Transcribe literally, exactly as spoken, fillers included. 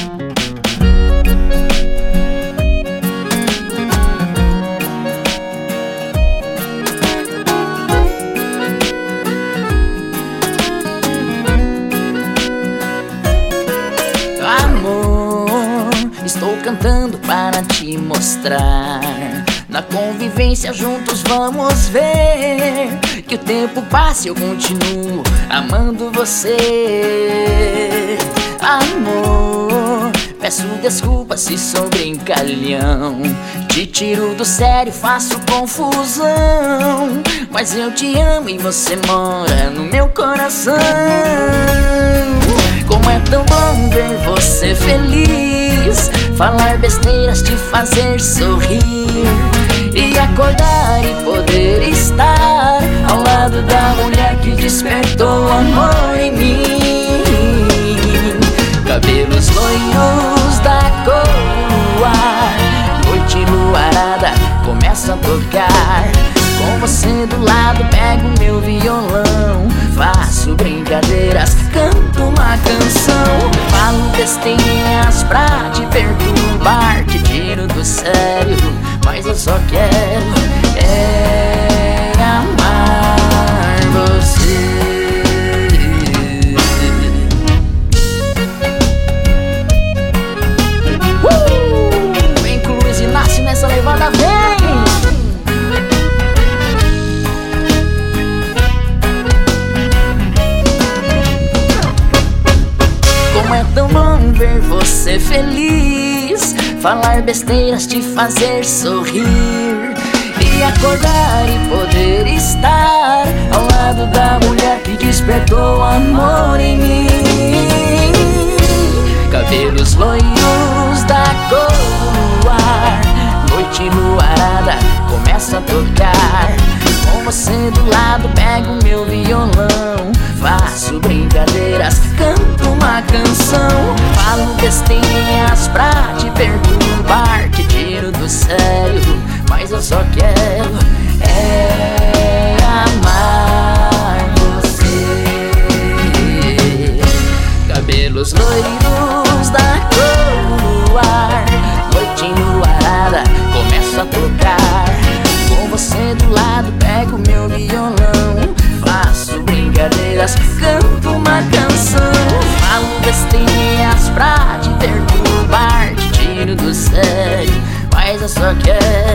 Estou cantando para te mostrar. Na convivência juntos vamos ver que o tempo passa e eu continuo amando você. Amor, peço desculpas se sou brincalhão, te tiro do sério, faço confusão, mas eu te amo e você mora no meu coração. Como é tão bom ver você feliz, falar besteiras, te fazer sorrir, e acordar e poder estar ao lado da mulher que despertou amor em mim. Cabelos loiros da cor do ar, noite enluarada começa a tocar. Com você do lado pego meu violão, faço brincadeiras, canto uma canção, falo besteiras pra te perturbar, te tiro do sério, mas eu só quero é amar você. Uh! Vem Cruz e nasce nessa levada, vem! Como é tão bom ver você feliz, falar besteiras, te fazer sorrir, e acordar e poder estar ao lado da mulher que despertou amor em mim. Cabelos loiros da cor do ar, noite enluarada começa a tocar. Com você do lado pego meu violão, faço brincadeiras, canto uma canção, falo besteiras pra te perturbar, te tiro do sério, mas eu só quero é amar você. Cabelos loiros da cor do ar, noite enluarada começa a tocar. Com você do lado pego meu violão, faço brincadeiras, canto uma canção, falo besteiras pra te perturbar, te tiro do sério, mas eu só quero